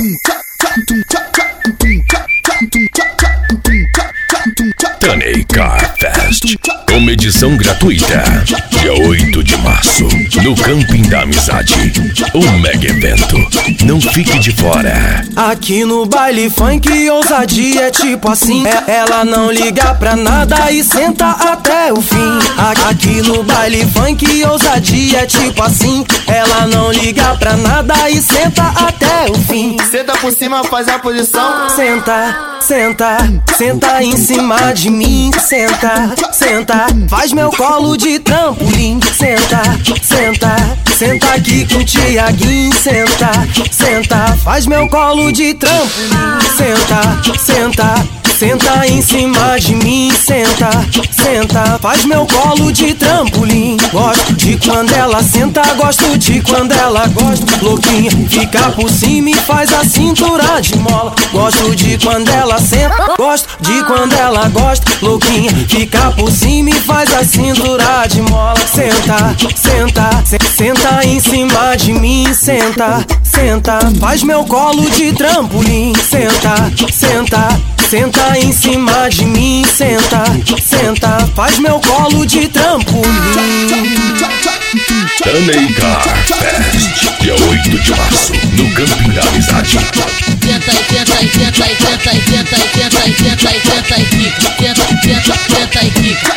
Tuney Car Fest, uma edição gratuita, dia 8 de março, no Camping da Amizade, um mega evento, não fique de fora. Aqui no baile funk, ousadia é tipo assim, ela não liga pra nada e senta até o fim. Aqui no baile funk, ousadia é tipo assim, ela não liga pra nada e senta até o fim. Senta por cima, faz a posição. Senta, senta, senta em cima de mim. Senta, senta, faz meu colo de trampolim. Senta, senta, senta aqui com o Tiaguinho. Senta, senta, faz meu colo de trampolim. Senta, senta, senta em cima de mim. Senta, senta, faz meu colo de trampolim. Gosto de quando ela senta, gosto de quando ela gosta. Louquinha, fica por cima e faz a cintura de mola. Gosto de quando ela senta, gosto de quando ela gosta. Louquinha, fica por cima e faz a cintura de mola. Senta, senta, senta em cima de mim. Senta, senta, faz meu colo de trampolim. Senta, senta, senta em cima de mim. Senta, senta, faz meu colo de trampolim. Tuney Car Fest, dia 8 de março, no Camping da Amizade. Tenta e tenta e tenta e tenta e tenta e tenta e tenta e tenta e fica. Tenta, tenta, tenta e fica.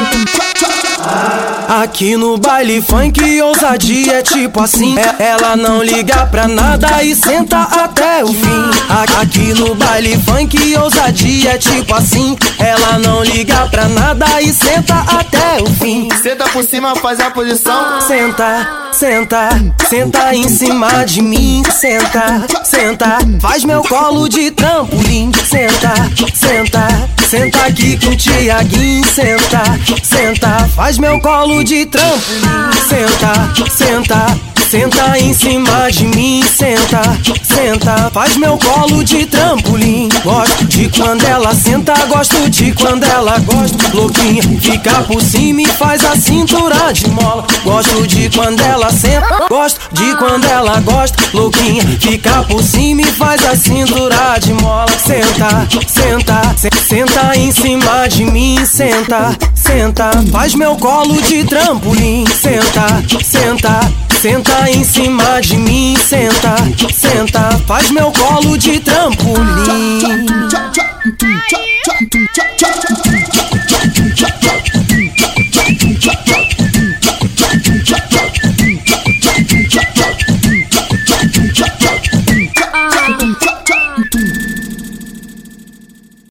Aqui no baile funk, ousadia é tipo assim, ela não liga pra nada e senta até o fim. Aqui no baile funk, ousadia é tipo assim, ela não liga pra nada e senta até o fim. Senta por cima, faz a posição. Senta, senta, senta em cima de mim. Senta, senta, faz meu colo de trampolim. Senta, senta, senta aqui com o Tiaguinho. Senta, senta, faz meu colo de trampolim. Senta, senta, senta em cima de mim. Senta, senta, faz meu colo de trampolim. Gosto de quando ela senta, gosto de quando ela gosta. Louquinha, fica por cima e faz a cintura de mola. Gosto de quando ela senta, gosto de quando ela gosta. Louquinha, fica por cima e faz a cintura de mola. Senta, senta, senta em cima de mim. Senta, senta, faz meu colo de trampolim. Senta, senta, senta em cima de mim. Senta, senta, faz meu colo de trampolim.